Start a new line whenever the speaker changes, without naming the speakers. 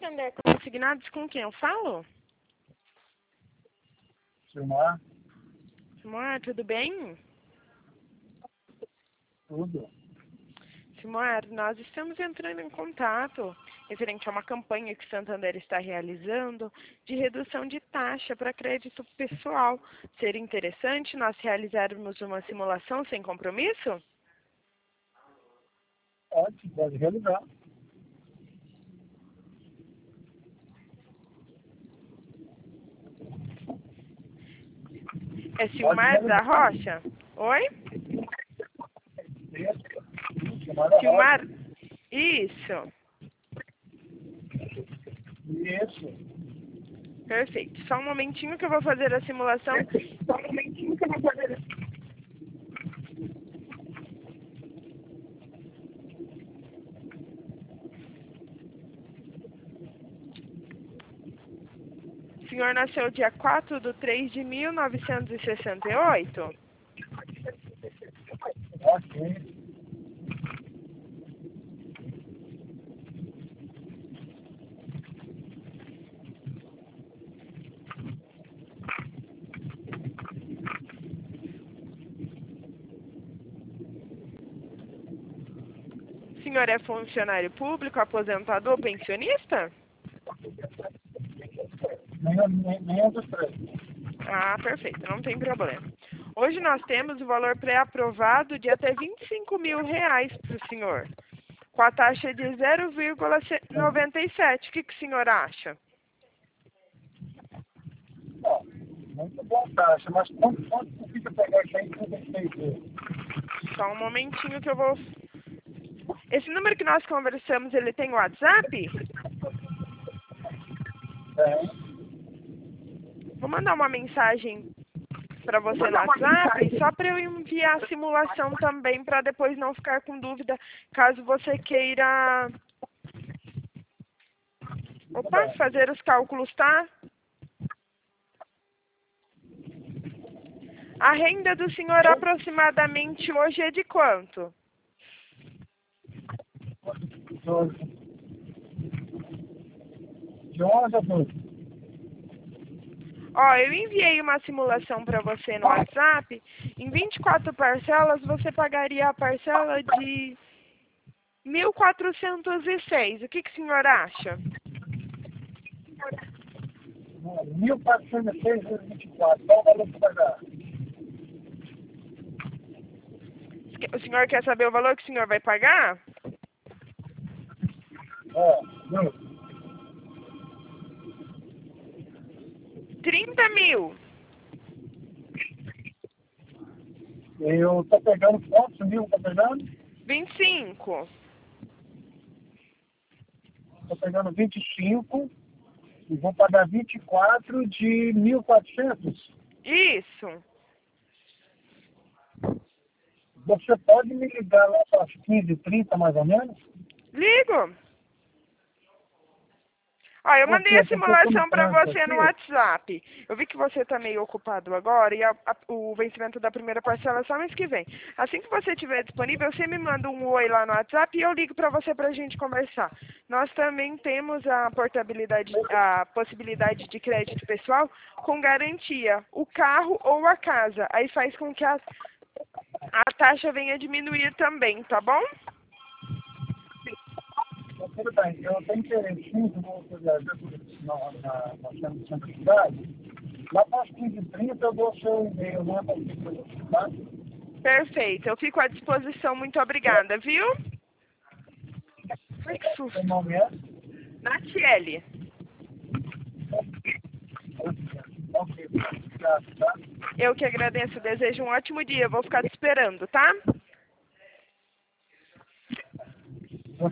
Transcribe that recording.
Santander Consignados, com quem eu falo?
Silmar?
Silmar, tudo bem?
Tudo.
Silmar, nós estamos entrando em contato referente a uma campanha que Santander está realizando de redução de taxa para crédito pessoal. Seria interessante nós realizarmos uma simulação sem compromisso?
Pode realizar.
É Silmar da Rocha? Oi? Silmar? Isso.
Isso.
Perfeito. Só um momentinho que eu vou fazer a simulação. O senhor nasceu dia 4/3/1968?
Ok.
O senhor é funcionário público, aposentado ou pensionista?
Nem dos três.
Ah, perfeito, não tem problema. Hoje nós temos o valor pré-aprovado de até R$ 25.000 para o senhor, com a taxa de 0,97. O que o senhor acha?
Bom, muito bom taxa, mas quanto fica pegar isso aí com vocês?
Só um momentinho que eu vou... Esse número que nós conversamos, ele tem WhatsApp? Vou mandar uma mensagem para você no WhatsApp, só para eu enviar a simulação também, para depois não ficar com dúvida, caso você queira... Opa, fazer os cálculos, tá? A renda do senhor aproximadamente hoje é de quanto?
12. De 11 a 12.
Ó, eu enviei uma simulação para você no WhatsApp. Em 24 parcelas, você pagaria a parcela de 1.406. O que o senhor acha?
1.406,24. Qual o valor que vai dar?
O senhor quer saber o valor que o senhor vai pagar?
Não.
30.000.
Eu tô pegando quantos mil? Tô pegando?
25.
Tô pegando 25 e vou pagar 24 de 1.400.
Isso.
Você pode me ligar lá para as 15h30, mais ou menos?
Ligo. Ó, eu mandei a simulação para você no WhatsApp. Eu vi que você está meio ocupado agora e o vencimento da primeira parcela é só mês que vem. Assim que você estiver disponível, você me manda um oi lá no WhatsApp e eu ligo para você para a gente conversar. Nós também temos a possibilidade de crédito pessoal com garantia, o carro ou a casa. Aí faz com que a taxa venha a diminuir também, tá bom?
Tudo bem, eu tenho interesse muito no centro da cidade. Lá para as 15h30 eu dou o seu e-mail, né? Tá?
Perfeito, eu fico à disposição. Muito obrigada, viu? Ai, que susto.
Seu nome é?
Natiele.
Ok, obrigado, tá?
Eu que agradeço. Desejo um ótimo dia. Vou ficar te esperando, tá?